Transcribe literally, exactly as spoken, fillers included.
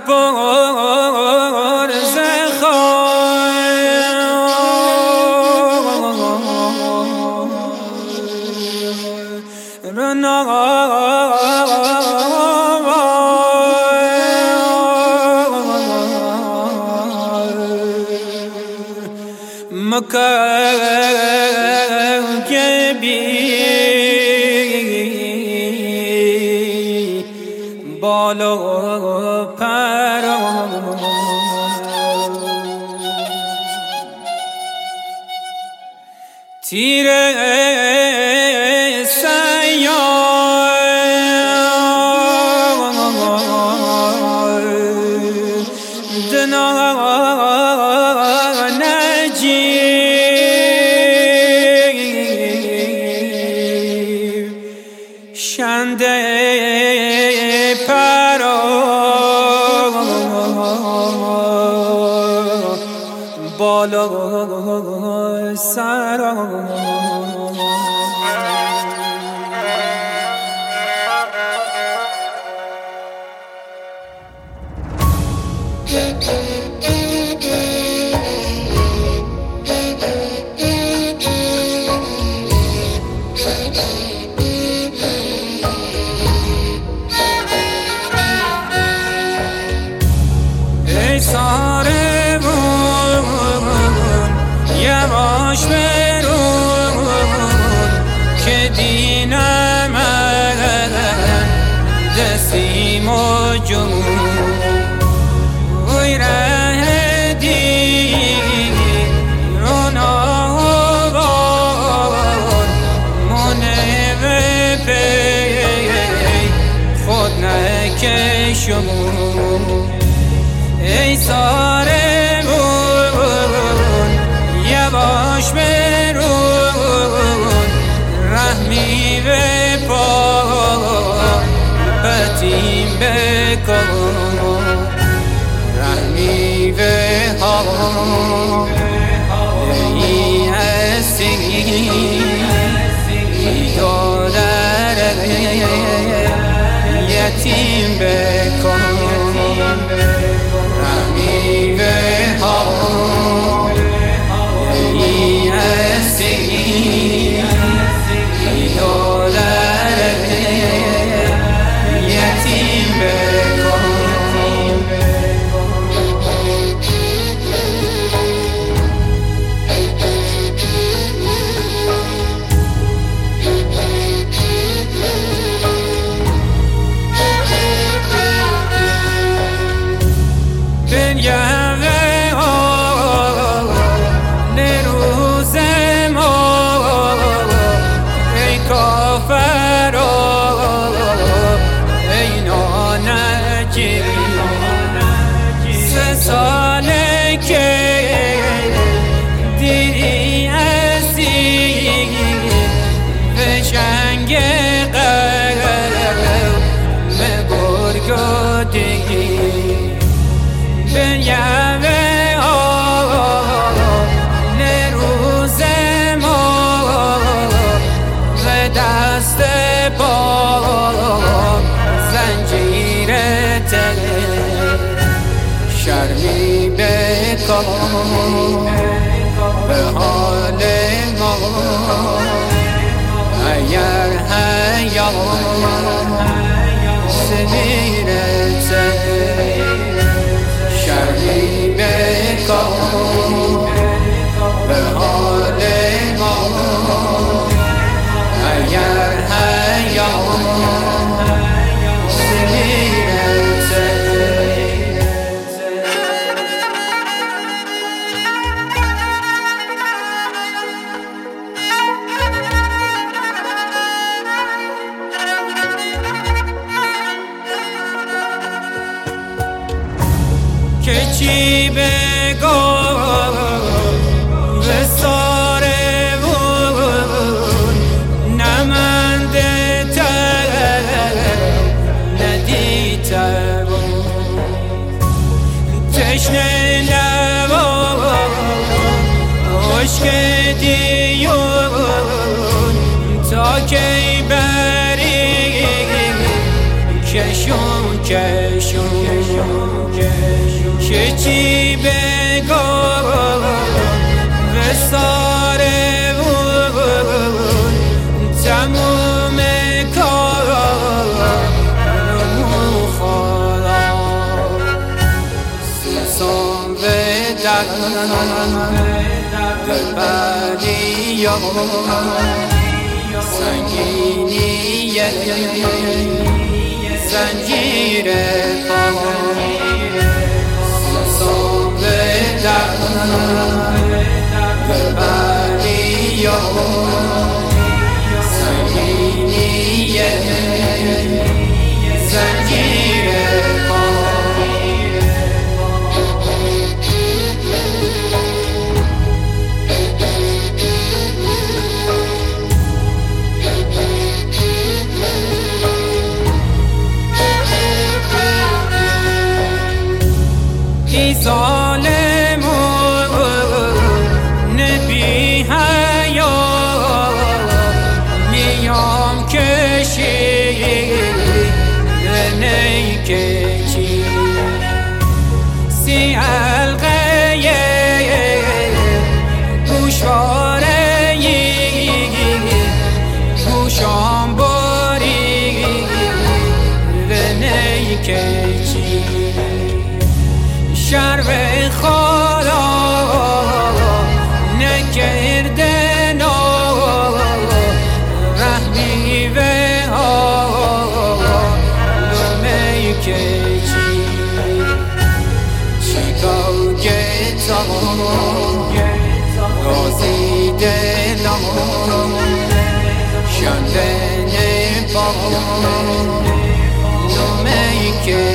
بار مکرگبی بالا پر تیر سیار دنا نجیب شنده پرا بالا سرا ای سارمون یواش برون که دینم دستیم و جون وی ره دین روناوار منو پی خود نکشمون ای سارمون یواش برون رحمی به پا بتیم بکن رحمی به ها ای هستی دادر یتیم بکن رحمی به ها ای هستی دادر یتیم بکن بنیامه ها نروز ما ای کافر ای نانجی سه ساله که دیری هستی به جنگ قلب گرگادگی بنیامه ها نروز ما و دست پا زنجیر تل شرمی بکن به حال ما اگر حیات سمیرت شرمی بکن به حال ما اگر حیات سمیرت که چی بگم به سارمون نمنده تر ندیتر تشنه نبام عشق دیون تا کی بری کشون کشون که چی بگم وساره بود تموم کارمو خدا سوسم به در دلبری سنگینی زنجیر پا سوسم به در دلبری سنگینی زنجیر پا ای ظالمون نبی حیا میام کشی نیکچی سی حلقه گوشواره گوشام باری و نیکچی شرف خدا نکرده نا رحمی و آلومی که چی چیکار گتام رازی دلم شنده نبام لومی که